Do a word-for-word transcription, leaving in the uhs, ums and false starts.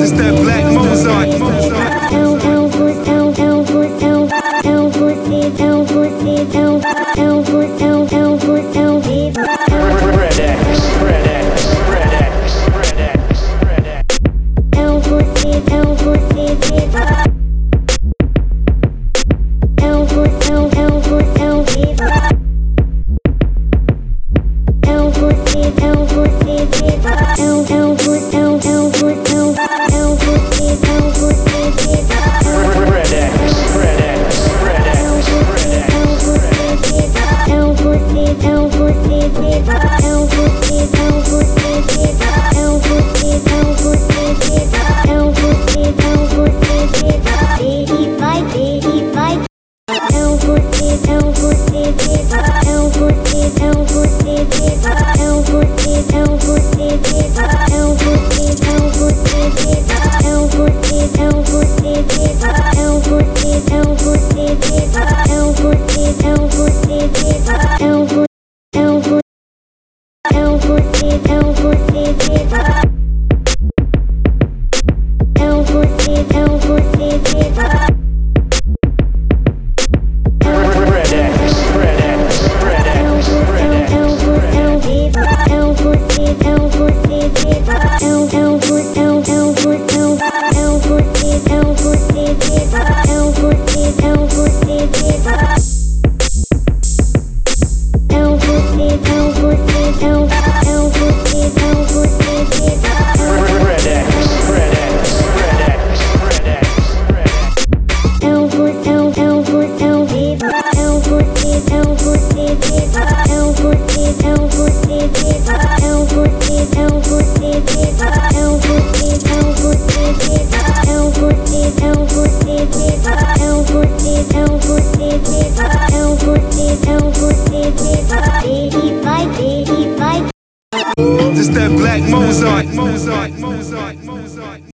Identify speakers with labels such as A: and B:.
A: Just that black Mozart.
B: Não, não, você, não, não, você, não, não, você, não, você, não, não, você, não, não, você, não, viva.
C: Red X, Red X, Red X, Red X, Red X.
B: Não, você, não, você, viva. Não, você, não, não, você, não, viva. Não, você, não, você, viva. Não, não, você, não, não, você, não, não, você, não, você, viva.
C: Red X, Red X, Red X, Red X, Red X.
B: Não, você, não, você, viva. Não, você, não, você, viva. Não, você, não, você, viva. Não, você, não, você, viva. E vai, e vai. Não, você, não, você, viva. Não, você, não, você, viva. Não, você, não, você, viva. Não, você, não, você, viva. Não, você, não, você, viva. Não, você, não, você, viva. Não, você, não, você, viva. Não, vo- não, vo- não, você, não, você, viva. Não, você, não, você, viva.
C: Red X, Red X, Red X, Red X, Red X.
B: Não, você, não, você, viva. Não, não, você, não, não, você, não, não, você, não, você, viva. Não, você, não, você, viva. Não, você, não, você, não, não, você, não, você, viva.
C: Red X, Red X, Red X, Red X, Red X.
B: Não, você, não, não, você, não, viva. Não, você, não, você, viva. Não, você, não, você, viva. Não, você, não, você, viva. Não, você, não, você, viva. Não, você, não, você, viva. Não, você, não, você, viva. Não, você, não, você, viva. E vai, e vai.
A: Just that black Mozart. Mozart. Mozart. Mozart.